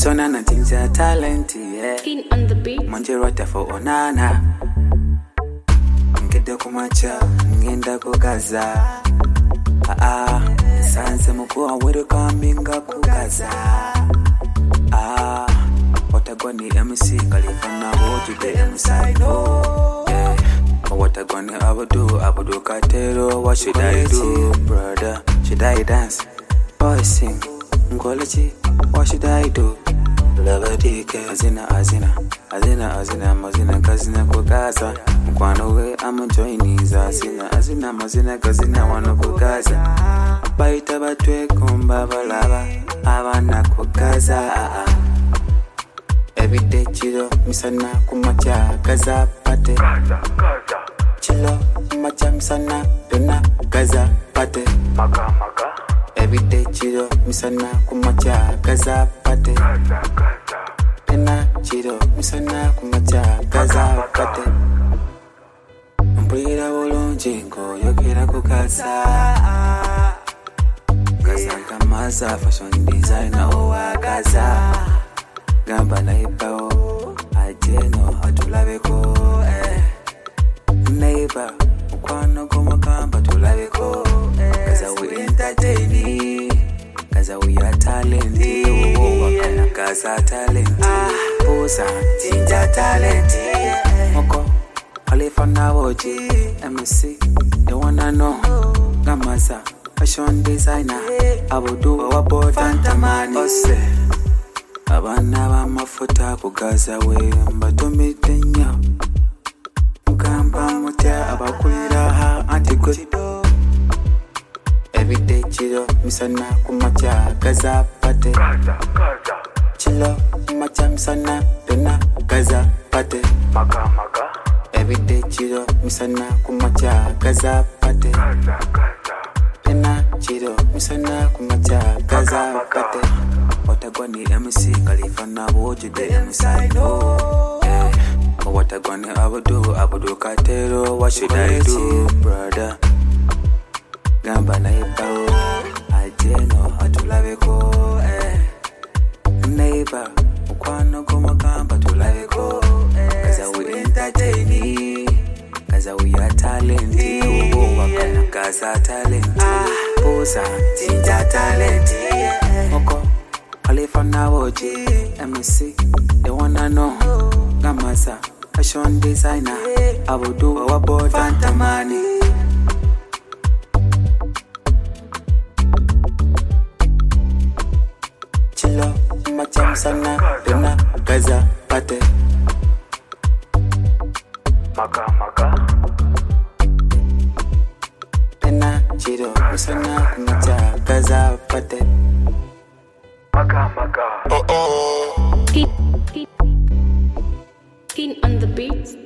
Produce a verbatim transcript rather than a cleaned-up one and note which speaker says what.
Speaker 1: Misona na tinja talent, yeah.
Speaker 2: Keen on the beat.
Speaker 1: Manje rota for onana. Ngede kumacha, ngenda kukaza. Ah ah, sanse mukua wedo kaminga kukaza. Ah, watagwani M C kalifana woju the M C no. Yeah, watagwani abudu abudu katero. What should I do, brother? Should I dance? Or sing? Ngolichi, what should I do? Love dike azina azina azina azina mazina kazina kukaza mkwano we ama joiniza azina azina mazina kazina wano kukaza baita batwe kumba balaba abana kukaza everyday chilo misana kumacha kaza pate kaza kaza chilo macha misana dona kaza pate maka maka everyday chilo misana kumacha kaza pate kaza kaza tena chilo misana kumacha kaza pate mpira bolonje ngo yokera kukaza kaza kamaza fashion designer owa kaza gamba na ipao ajeno atulabeko eh neighbor ukwano koma kamba tulabeko kaza we entertain kaza we are talented wakana kaza talent posa tinja talent moko alifana woji M C they wanna know gamaza fashion designer abudu wabota tamani ose abana bamafuta kugaza we mbatomite nnyo mugamba mutya abakulira ha antigodo everyday chilo misana kumacha kaza pate kaza kaza chilo macha misana dona kaza pate maka maka everyday chilo misana kumacha kaza pate kaza kaza tena chilo misana kumacha kaza pate watagwani M C kalifana woju the M C no. Yeah, watagwani abudu abudu katero. What should I do, brother? Gamba na ipao ajeno atulabeko eh neighbor ukwano koma kamba tulabeko kaza we entertain kaza we are talented wakana kaza talent posa tinja talent moko alifana woji M C they wanna know gamaza fashion designer abudu wabota tamani chilo macha sana dona kaza pate maka maka tena chilo sana macha kaza pate maka maka
Speaker 2: oh oh Keen, keen, keen on the beat.